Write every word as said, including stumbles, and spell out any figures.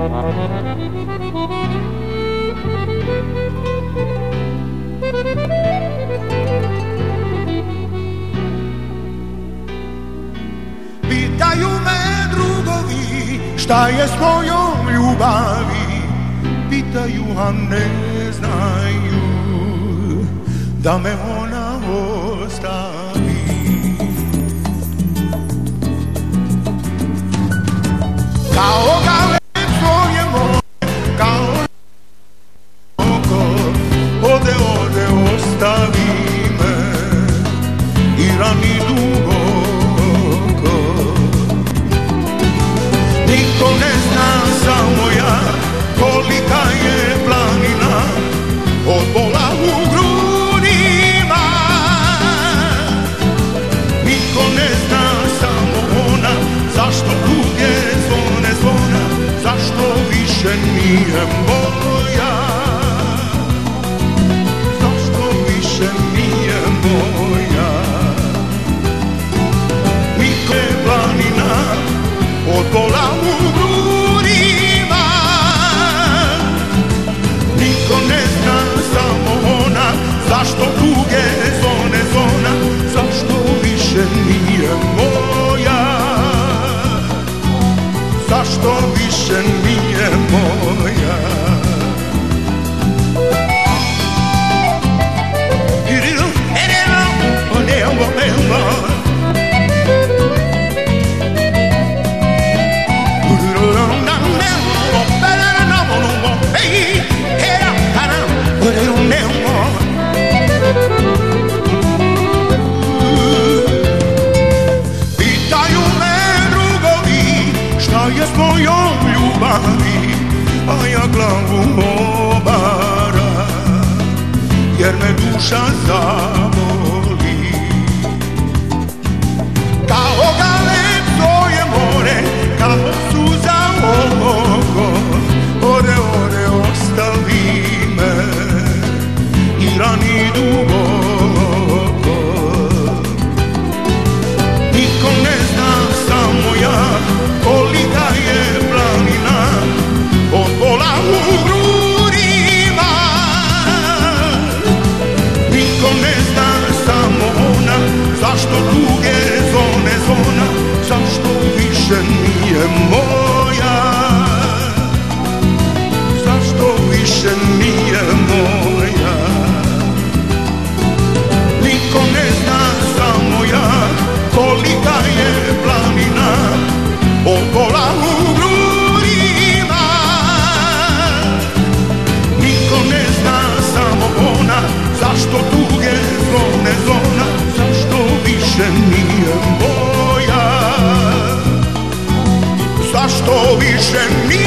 Pitaju me drugovi šta je s mojom ljubavi, pitaju a ne znaju da me ona ostavi. Kao galeb svoje moje, kao oko, ode, ode, ostavi me i rani duboko. Niko ne zna, samo ja, kolika je planina od bola u grudima. Niko ne zna, samo ona, zašto tuge zvone zvona, zašto više nije moja, zašto više nije moja. Niko je planina od bola u grudima. Niko ne zna, samo ona, zašto tuge zvone zvona, zašto više nije moja, zašto više nije moja. Pitaju me drugovi šta je s mojom ljubavi, a ja glavu obaram jer me duša zaboli. Kao galeb svoje more, kao suza oko, ode, ode, ostavi me i rani duboko. Niko ne zna, samo ja, kolika je planina od bola u grudima. Niko ne zna, samo ona, zašto tuge zvone zvona, zašto više nije moja, zašto više nije moja. Niko ne zna, samo ja, kolika je planina od bola u grudima. Niko ne zna, samo ona, zašto tuge zvone zvona, zašto više nije moja, zašto više nije